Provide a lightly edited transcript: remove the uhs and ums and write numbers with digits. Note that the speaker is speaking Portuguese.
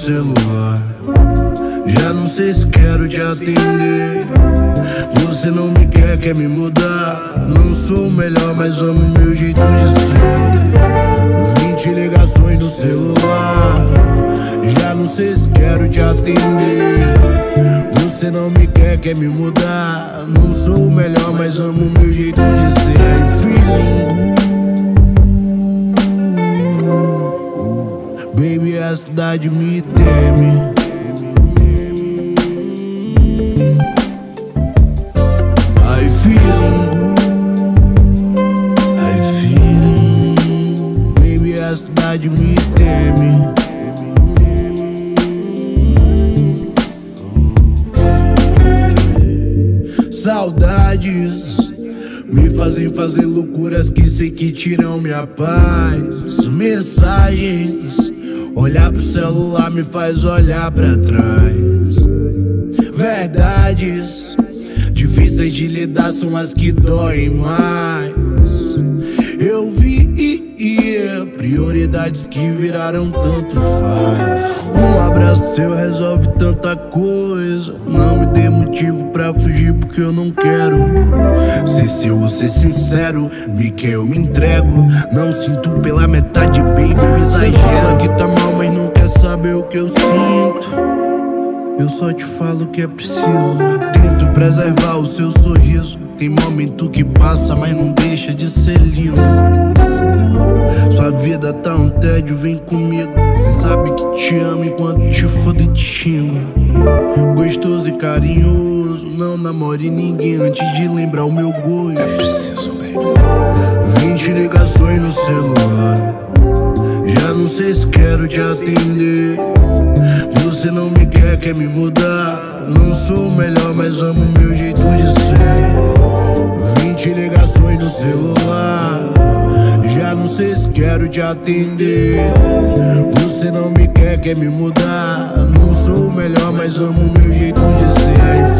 celular. Já não sei se quero te atender. Você não me quer me mudar. Não sou o melhor, mas amo meu jeito de ser. 20 ligações no celular. Já não sei se quero te atender. Você não me quer me mudar. Não sou o melhor, mas amo meu jeito de ser. Ai, feeling good. Baby, a cidade me teme. I feeling good. I feeling. Baby, a cidade me teme. Saudades me fazem fazer loucuras que sei que tiram minha paz. Mensagens, olhar pro celular me faz olhar pra trás. Verdades difíceis de lidar são as que doem mais. Eu vi prioridades que viraram tanto faz. Um abraço seu resolve tanta coisa. Não me dê motivo pra fugir porque eu não quero. Se eu vou ser sincero, me quer eu me entrego. Não sinto pela metade, baby, eu exagero. Cê fala que tá mal, mas não quer saber o que eu sinto. Eu só te falo que é preciso. Tento preservar o seu sorriso. Tem momento que passa, mas não deixa de ser lindo. Sua vida tá um tédio, vem comigo. Cê sabe que te amo enquanto te fodo e te xingo. Gostoso e carinhoso, não namore ninguém antes de lembrar o meu gosto. É preciso, baby. 20 ligações no celular. Já não sei se quero te atender. Você não me quer me mudar. Não sou o melhor, mas amo meu jeito de ser. 20 ligações no celular. Já não sei se quero te atender. Você não me quer me mudar. Não sou o melhor, mas amo meu jeito de ser.